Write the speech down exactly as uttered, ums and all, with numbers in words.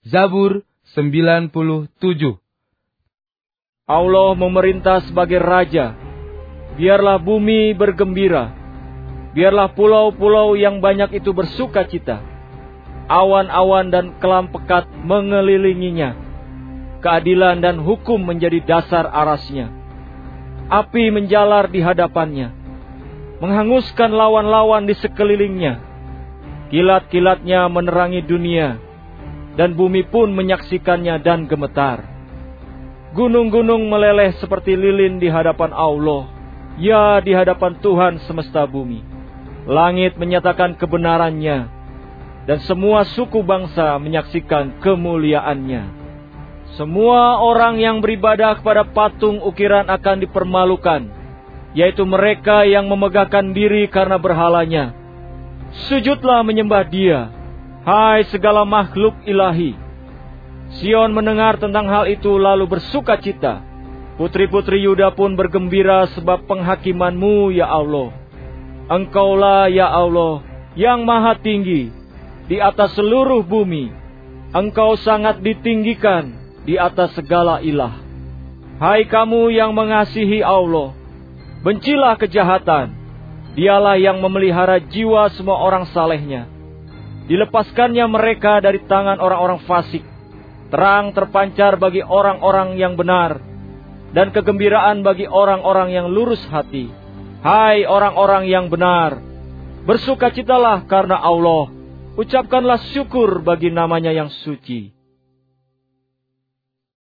Zabur sembilan puluh tujuh. Allah memerintah sebagai Raja. Biarlah bumi bergembira. Biarlah pulau-pulau yang banyak itu bersuka cita. Awan-awan dan kelam pekat mengelilinginya. Keadilan dan hukum menjadi dasar arasnya. Api menjalar di hadapannya, menghanguskan lawan-lawan di sekelilingnya. Kilat-kilatnya menerangi dunia, dan bumi pun menyaksikannya dan gemetar. Gunung-gunung meleleh seperti lilin di hadapan Allah, ya di hadapan Tuhan semesta bumi. Langit menyatakan kebenarannya, dan semua suku bangsa menyaksikan kemuliaannya. Semua orang yang beribadah kepada patung ukiran akan dipermalukan, yaitu mereka yang memegahkan diri karena berhalanya. Sujudlah menyembah Dia, hai segala makhluk ilahi. Sion mendengar tentang hal itu lalu bersuka cita. Putri-putri Yuda pun bergembira sebab penghakiman-Mu, ya Allah. Engkaulah, ya Allah, yang maha tinggi di atas seluruh bumi. Engkau sangat ditinggikan di atas segala ilah. Hai kamu yang mengasihi Allah, bencilah kejahatan. Dialah yang memelihara jiwa semua orang salehnya. Dilepaskannya mereka dari tangan orang-orang fasik. Terang terpancar bagi orang-orang yang benar, dan kegembiraan bagi orang-orang yang lurus hati. Hai orang-orang yang benar, bersukacitalah karena Allah. Ucapkanlah syukur bagi namanya yang suci.